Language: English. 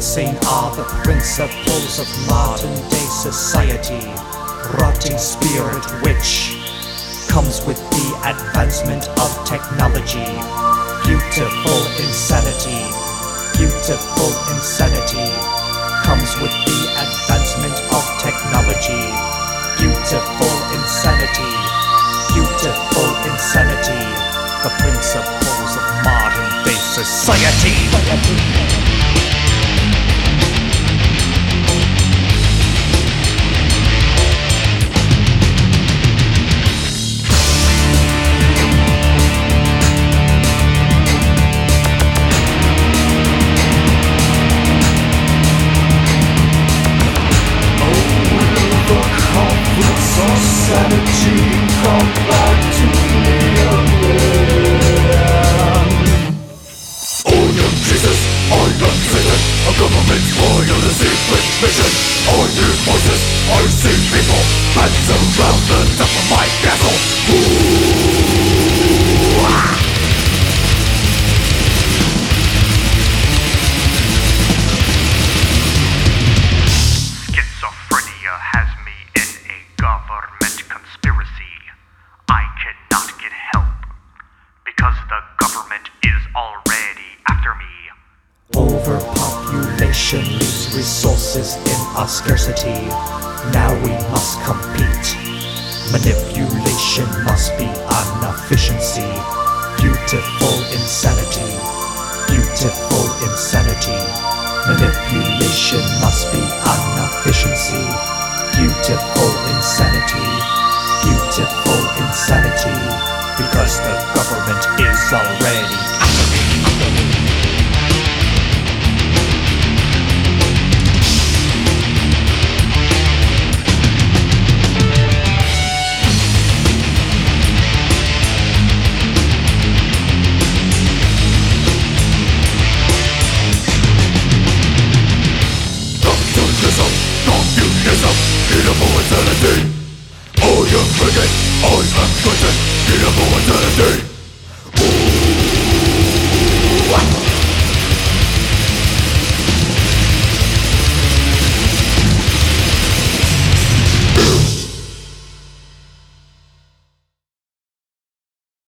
Insane are the principles of modern day society. Rotting spirit which comes with the advancement of technology. Beautiful insanity, beautiful insanity comes with the advancement of technology. Beautiful insanity, beautiful insanity, the principles of modern day society. Sanity, come back to me again. Oh, young Jesus, I am Satan, a government loyal to secret mission. I hear voices, I see people, hands around the top of my castle. Ooh, ah. Schizophrenia has me in a government conspiracy. I cannot get help because the government is already after me. Overpopulation leaves resources in a scarcity. Now we must compete. Manipulation must be an efficiency. Beautiful insanity, beautiful insanity. Manipulation must be an efficiency. Beautiful insanity, beautiful insanity.